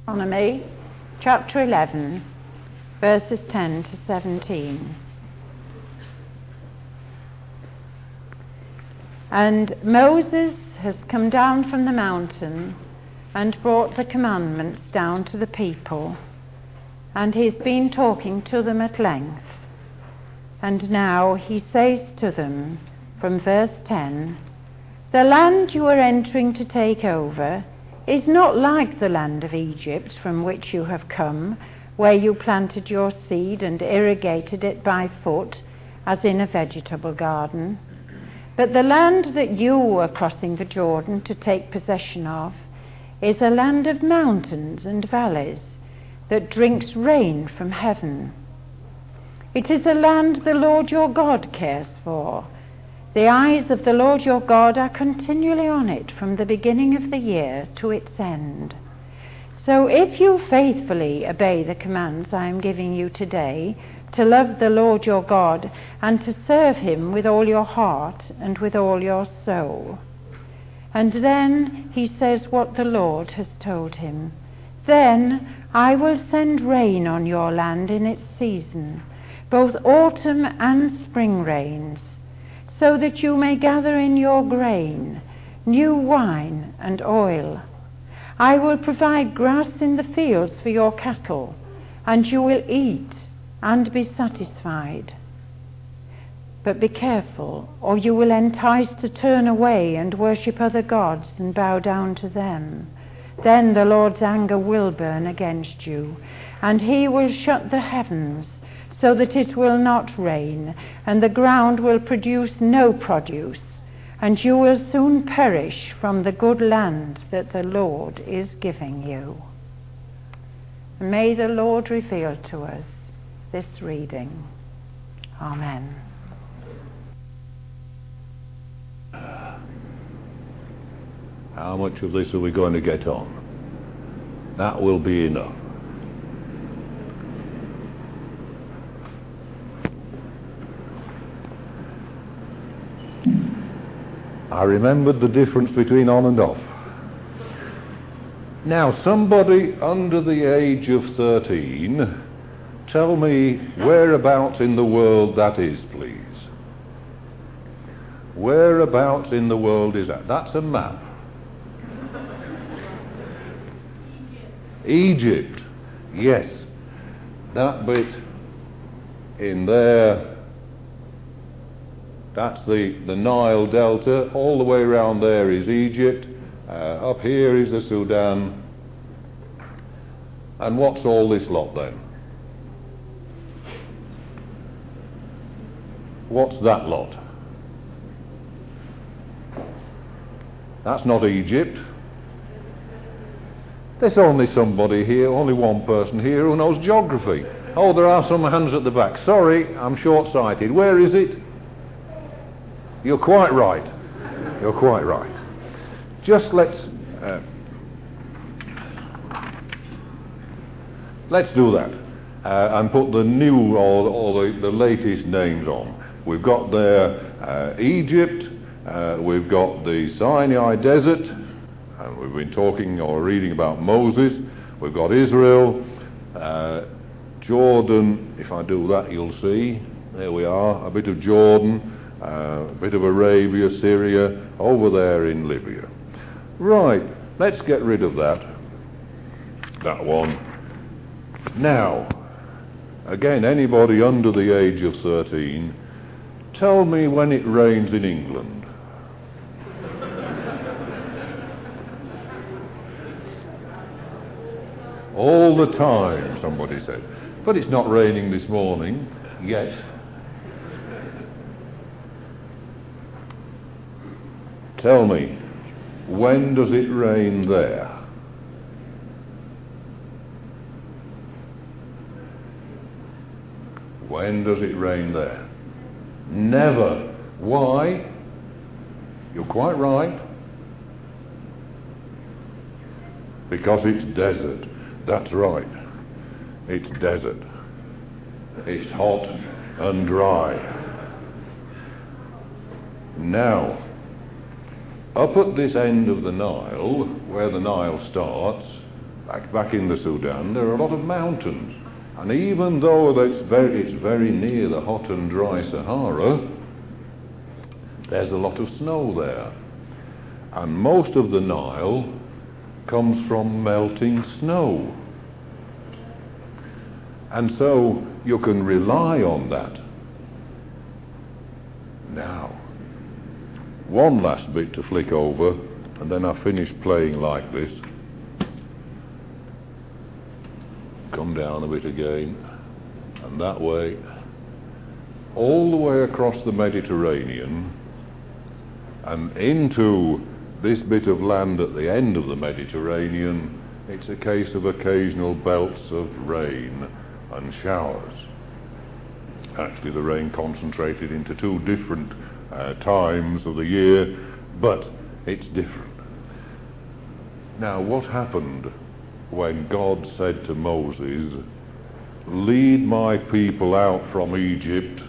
Deuteronomy chapter 11, verses 10 to 17. And Moses has come down from the mountain and brought the commandments down to the people, and he's been talking to them at length. And now he says to them, from verse 10, "The land you are entering to take over is not like the land of Egypt from which you have come, where you planted your seed and irrigated it by foot, as in a vegetable garden. But the land that you are crossing the Jordan to take possession of is a land of mountains and valleys that drinks rain from heaven. It is a land the Lord your God cares for. The eyes of the Lord your God are continually on it from the beginning of the year to its end. So if you faithfully obey the commands I am giving you today, to love the Lord your God and to serve him with all your heart and with all your soul." And then he says what the Lord has told him. "Then I will send rain on your land in its season, both autumn and spring rains, so that you may gather in your grain, new wine and oil. I will provide grass in the fields for your cattle, and you will eat and be satisfied. But be careful, or you will entice to turn away and worship other gods and bow down to them. Then the Lord's anger will burn against you, and he will shut the heavens so that it will not rain, and the ground will produce no produce, and you will soon perish from the good land that the Lord is giving you." May the Lord reveal to us this reading. Amen. How much of this are we going to get on? That will be enough. I remembered the difference between on and off. Now, somebody under the age of 13, tell me whereabouts in the world that is, please. Whereabouts in the world is that? That's a map. Egypt. Yes. That bit in there, that's the Nile Delta. All the way around there is Egypt. Up here is the Sudan. And what's all this lot then? What's that lot? That's not Egypt. There's only somebody here, only one person here who knows geography. Oh, there are some hands at the back. Sorry, I'm short-sighted. Where is it? You're quite right. You're quite right. Just let's do that and put the new or the latest names on. We've got there Egypt. We've got the Sinai Desert. And we've been talking or reading about Moses. We've got Israel, Jordan. If I do that, you'll see. There we are. A bit of Jordan. A bit of Arabia, Syria, over there in Libya. Right, let's get rid of that one. Now, again, anybody under the age of 13, tell me when it rains in England. All the time, somebody said. But it's not raining this morning, yet. Tell me, when does it rain there? When does it rain there? Never. Why? You're quite right. Because it's desert. That's right. It's desert. It's hot and dry. Now, up at this end of the Nile, where the Nile starts, back in the Sudan, there are a lot of mountains. And even though it's very near the hot and dry Sahara, there's a lot of snow there. And most of the Nile comes from melting snow. And so you can rely on that. Now, one last bit to flick over, and then I finish playing like this. Come down a bit again, and that way, all the way across the Mediterranean, and into this bit of land at the end of the Mediterranean. It's a case of occasional belts of rain and showers. Actually, the rain concentrated into two different times of the year, but it's different. Now, what happened when God said to Moses, "Lead my people out from Egypt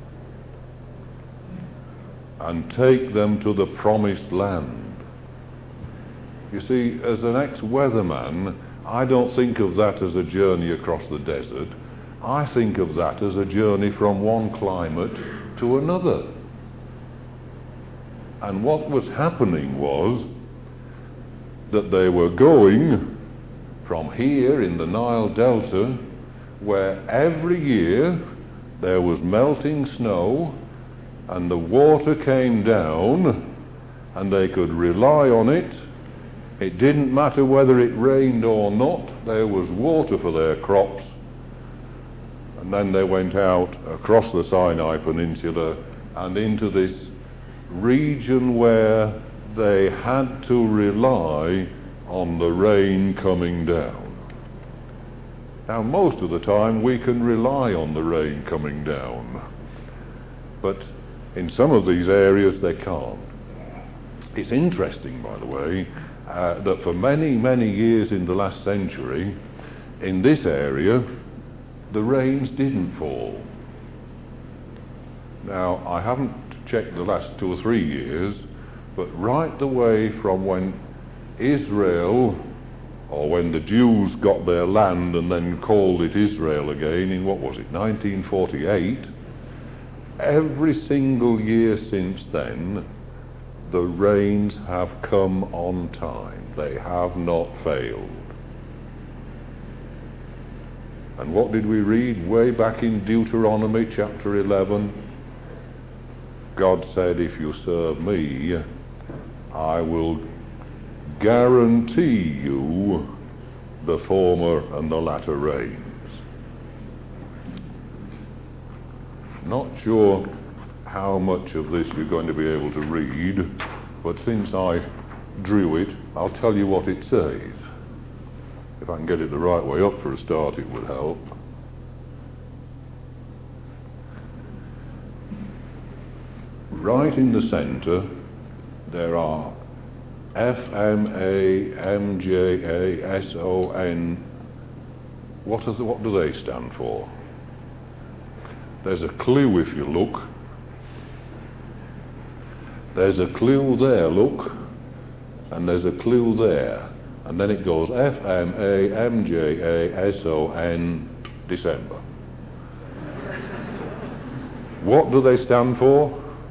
and take them to the promised land"? You see, as an ex-weatherman, I don't think of that as a journey across the desert. I think of that as a journey from one climate to another. And what was happening was that they were going from here in the Nile Delta, where every year there was melting snow and the water came down and they could rely on it. It didn't matter whether it rained or not, there was water for their crops. And then they went out across the Sinai Peninsula and into this region where they had to rely on the rain coming down. Now, most of the time we can rely on the rain coming down, but in some of these areas they can't. It's interesting, by the way, that for many, many years in the last century, in this area, the rains didn't fall. Now, I haven't checked the last 2 or 3 years, but right the way from when Israel, or when the Jews got their land and then called it Israel again in, 1948, every single year since then, the rains have come on time. They have not failed. And what did we read way back in Deuteronomy chapter 11? God said, "If you serve me, I will guarantee you the former and the latter rains." Not sure how much of this you're going to be able to read, but since I drew it, I'll tell you what it says. If I can get it the right way up for a start, it would help. Right in the centre, there are FMA, MJA, SON. What do they stand for? There's a clue if you look. There's a clue there, look, and there's a clue there. And then it goes FMA, MJA, SON, December. What do they stand for?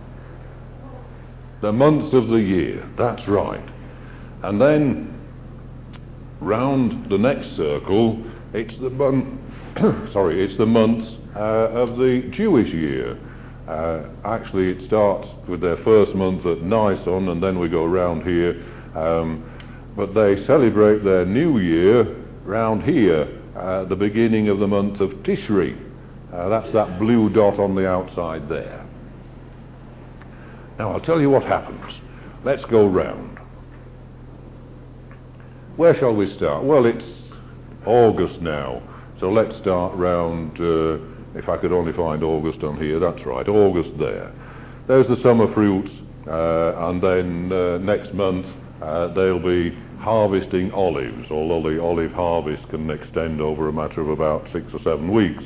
The months of the year, that's right. And then round the next circle, it's the month, it's the months of the Jewish year. Actually, it starts with their first month at Nisan, and then we go round here. But they celebrate their new year round here, the beginning of the month of Tishri. That's that blue dot on the outside there. Now, I'll tell you what happens. Let's go round. Where shall we start? Well, it's August now, so let's start round, if I could only find August on here, that's right, August there. There's the summer fruits, and then next month they'll be harvesting olives, although the olive harvest can extend over a matter of about 6 or 7 weeks.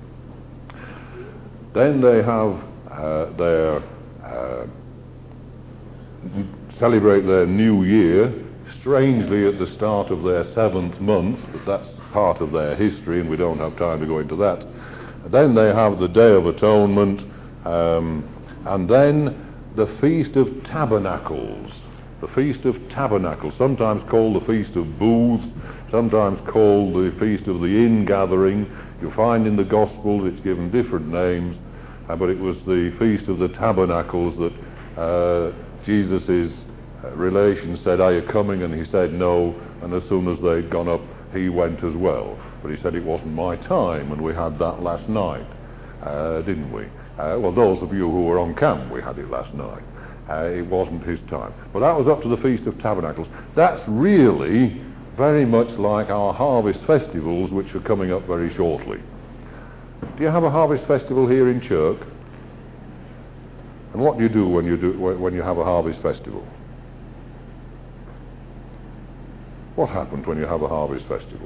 Then they have celebrate their new year strangely at the start of their 7th month, but that's part of their history and we don't have time to go into that. Then they have the Day of Atonement, and then the Feast of Tabernacles. The Feast of Tabernacles, sometimes called the Feast of Booths, sometimes called the Feast of the Ingathering. You'll find in the Gospels it's given different names, but it was the Feast of the Tabernacles that Jesus' relations said, "Are you coming?" And he said no, and as soon as they'd gone up, he went as well. But he said it wasn't my time, and we had that last night, didn't we? Well, those of you who were on camp, we had it last night. It wasn't his time. But that was up to the Feast of Tabernacles. That's really very much like our harvest festivals, which are coming up very shortly. Do you have a harvest festival here in Chirk? And what do you do when you have a harvest festival? What happens when you have a harvest festival?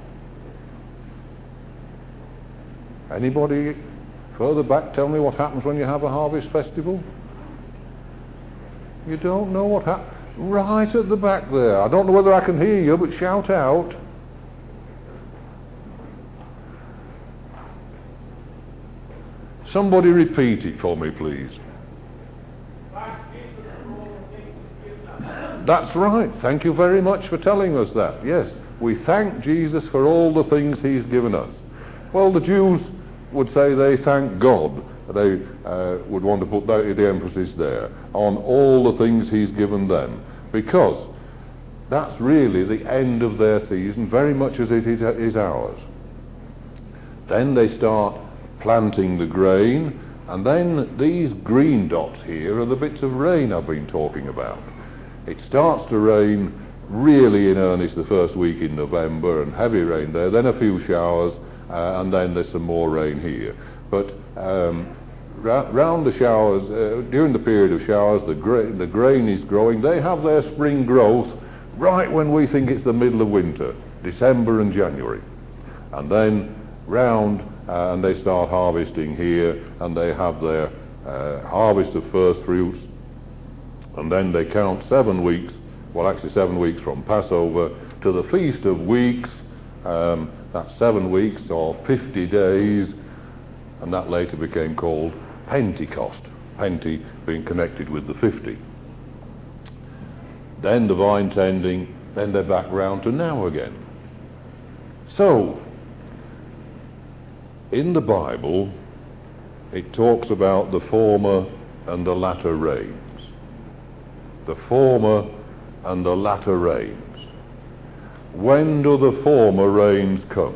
Anybody further back tell me what happens when you have a harvest festival? You don't know what happens? Right at the back there. I don't know whether I can hear you, but shout out. Somebody repeat it for me, please. That's right. Thank you very much for telling us that. Yes, we thank Jesus for all the things he's given us. Well, the Jews would say they thank God. They would want to put the emphasis there on all the things he's given them, because that's really the end of their season, very much as it is ours. Then they start planting the grain, and then these green dots here are the bits of rain I've been talking about. It starts to rain really in earnest the first week in November, and heavy rain there, then a few showers, and then there's some more rain here. But round the showers, during the period of showers, the grain is growing. They have their spring growth right when we think it's the middle of winter, December and January. And then round, and they start harvesting here, and they have their harvest of first fruits. And then they count 7 weeks, well actually 7 weeks from Passover to the Feast of Weeks. That's 7 weeks or 50 days, and that later became called Pentecost. Penti being connected with the 50. Then the vine tending, then they're back round to now again. So, in the Bible, it talks about the former and the latter rains. The former and the latter rains. When do the former rains come?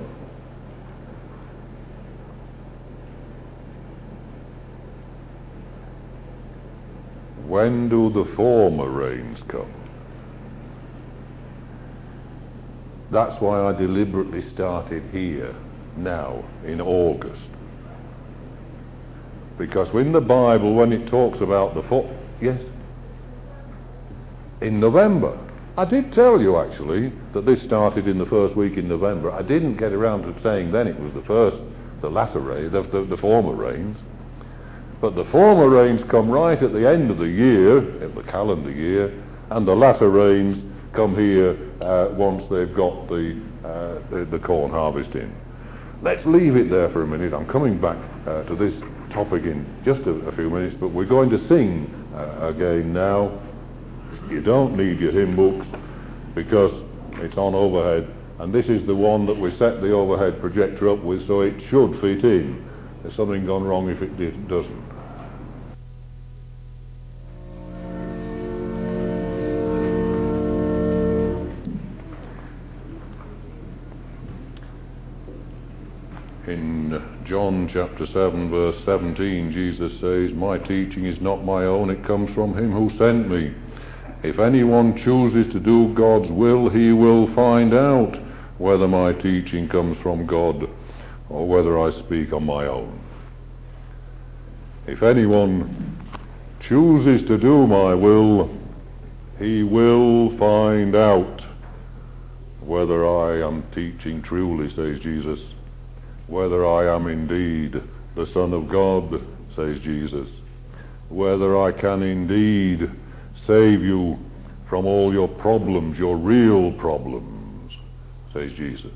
When do the former rains come? That's why I deliberately started here, now, in August. Because in the Bible, when it talks about the yes? In November. I did tell you actually that this started in the first week in November. I didn't get around to saying then it was the latter rain, the former rains. But the former rains come right at the end of the year, in the calendar year, and the latter rains come here once they've got the corn harvest in. Let's leave it there for a minute. I'm coming back to this topic in just a few minutes, but we're going to sing again now. You don't need your hymn books because it's on overhead, and this is the one that we set the overhead projector up with, so it should fit in. There's something gone wrong if it doesn't. In John chapter 7 verse 17, Jesus says, "My teaching is not my own, it comes from him who sent me. If anyone chooses to do God's will, he will find out whether my teaching comes from God or whether I speak on my own." If anyone chooses to do my will, he will find out whether I am teaching truly, says Jesus. Whether I am indeed the Son of God, says Jesus. Whether I can indeed save you from all your problems, your real problems, says Jesus.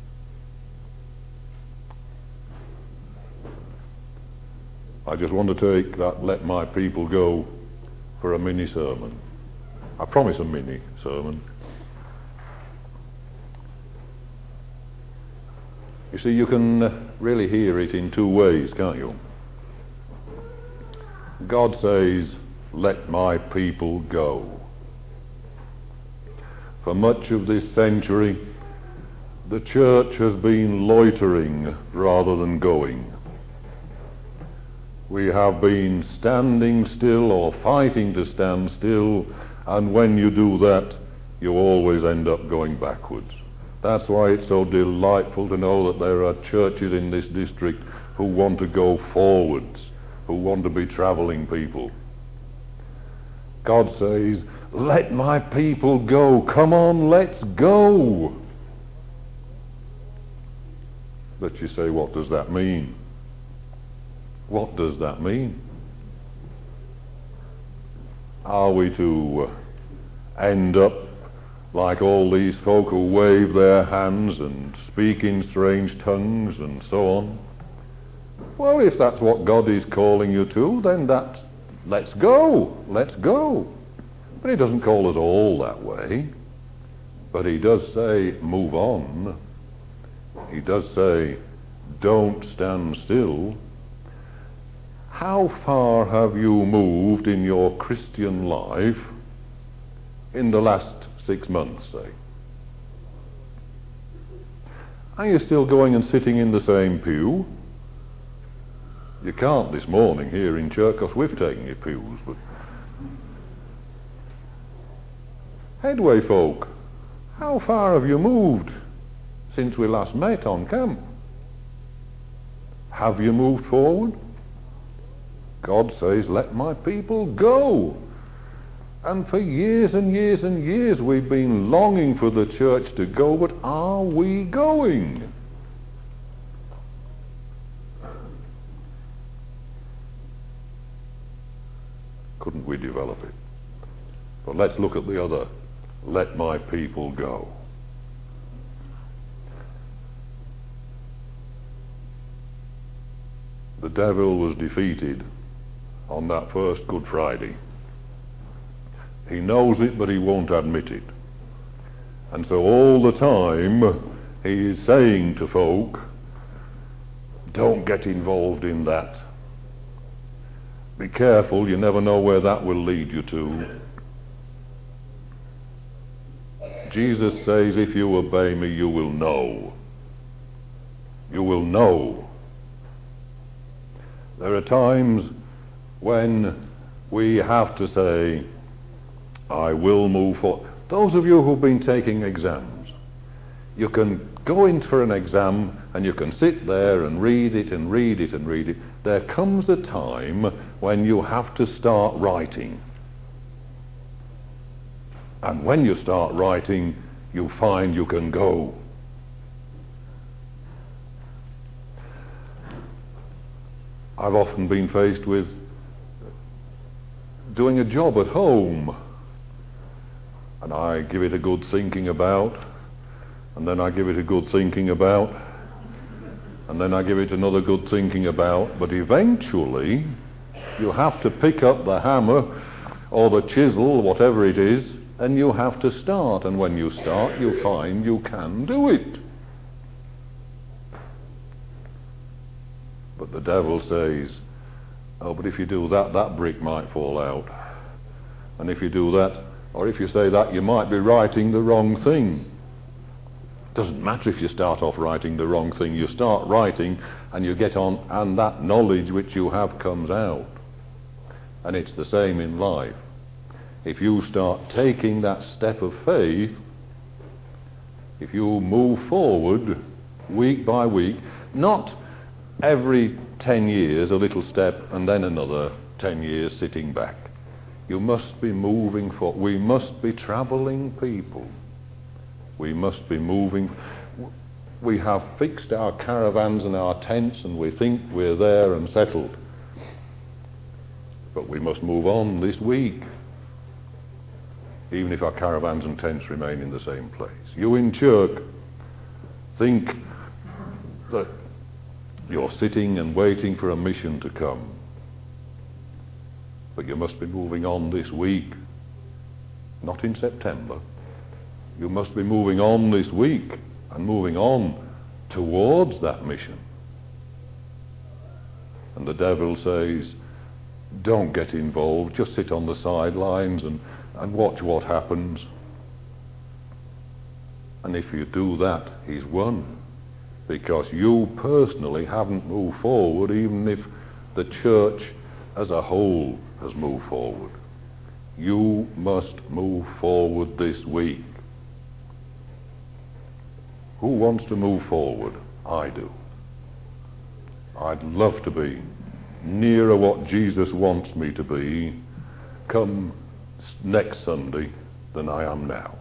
I just want to take that "let my people go" for a mini sermon. I promise a mini sermon. You see, you can really hear it in two ways, can't you? God says, "Let my people go." For much of this century, the church has been loitering rather than going. We have been standing still or fighting to stand still, and when you do that, you always end up going backwards. That's why it's so delightful to know that there are churches in this district who want to go forwards, who want to be travelling people. God says, "Let my people go. Come on, let's go." But you say, what does that mean? What does that mean? Are we to end up like all these folk who wave their hands and speak in strange tongues and so on? Well, if that's what God is calling you to, then let's go, let's go. But he doesn't call us all that way. But he does say, move on. He does say, don't stand still. How far have you moved in your Christian life in the last 6 months, say? Are you still going and sitting in the same pew? You can't this morning here in church because we've taken your pews, but Headway folk, how far have you moved since we last met on camp? Have you moved forward? God says, "Let my people go." And for years and years and years we've been longing for the church to go, but are we going? Couldn't we develop it? But let's look at the other. Let my people go. The devil was defeated on that first Good Friday. He knows it, but he won't admit it. And so all the time he is saying to folk, don't get involved in that. Be careful, you never know where that will lead you to. Jesus says, if you obey me, you will know. You will know. There are times when we have to say, I will move forward. Those of you who've been taking exams, you can go in for an exam and you can sit there and read it and read it and read it. There comes a time when you have to start writing. And when you start writing, you find you can go. I've often been faced with doing a job at home, and I give it a good thinking about, and then I give it a good thinking about, and then I give it another good thinking about, but eventually you have to pick up the hammer or the chisel, whatever it is, and you have to start, and when you start you find you can do it. But the devil says, oh, but if you do that, that brick might fall out. And if you do that, or if you say that, you might be writing the wrong thing. Doesn't matter if you start off writing the wrong thing. You start writing and you get on, and that knowledge which you have comes out. And it's the same in life. If you start taking that step of faith, if you move forward week by week, not every 10 years a little step and then another 10 years sitting back. You must be moving forward. We must be travelling people. We must be moving. We have fixed our caravans and our tents and we think we're there and settled. But we must move on this week. even if our caravans and tents remain in the same place. You in church think that you're sitting and waiting for a mission to come. But you must be moving on this week, not in September. You must be moving on this week and moving on towards that mission. And the devil says, don't get involved, just sit on the sidelines and watch what happens. And if you do that, he's won. Because you personally haven't moved forward, even if the church as a whole has moved forward. You must move forward this week. Who wants to move forward? I do. I'd love to be nearer what Jesus wants me to be come next Sunday than I am now.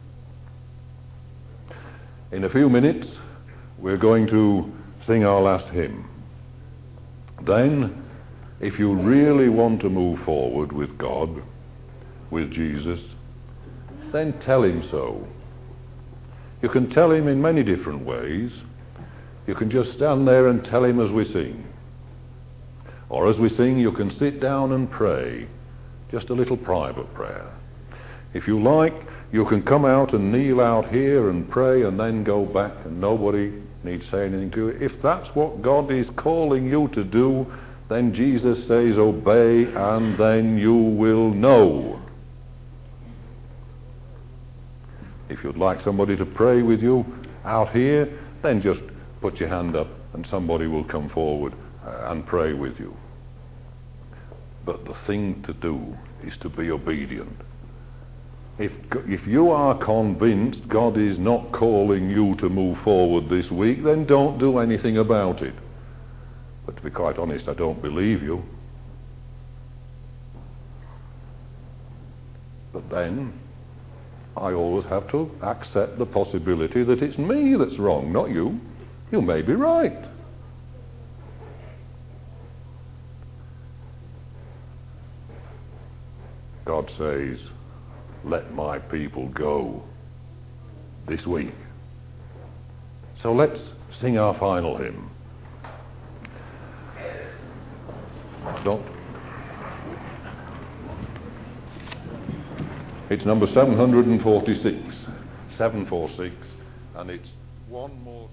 In a few minutes, we're going to sing our last hymn. Then, if you really want to move forward with God, with Jesus, then tell him so. You can tell him in many different ways. You can just stand there and tell him as we sing. Or as we sing, you can sit down and pray, just a little private prayer. If you like, you can come out and kneel out here and pray and then go back and nobody needs say anything to you. If that's what God is calling you to do, then Jesus says obey and then you will know. If you'd like somebody to pray with you out here, then just put your hand up and somebody will come forward and pray with you. But the thing to do is to be obedient. If you are convinced God is not calling you to move forward this week, then don't do anything about it. But to be quite honest, I don't believe you. But then, I always have to accept the possibility that it's me that's wrong, not you. You may be right. God says, let my people go this week. So let's sing our final hymn. It's number 746, 746, and it's one more.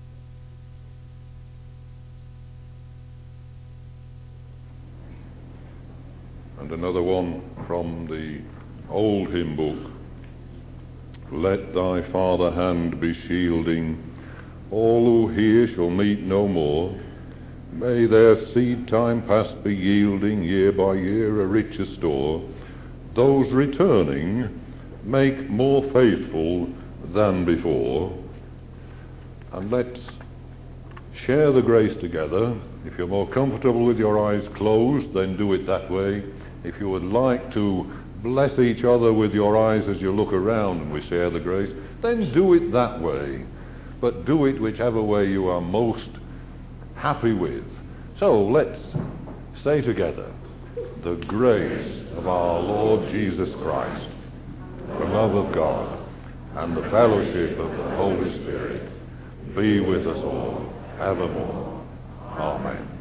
And another one from the old hymn book. Let thy farther hand be shielding all who here shall meet no more. May their seed time past be yielding year by year a richer store. Those returning make more faithful than before. And let's share the grace together. If you're more comfortable with your eyes closed, then do it that way. If you would like to bless each other with your eyes as you look around and we share the grace, then do it that way. But do it whichever way you are most happy with. So let's say together, the grace of our Lord Jesus Christ, the love of God, and the fellowship of the Holy Spirit be with us all evermore. Amen.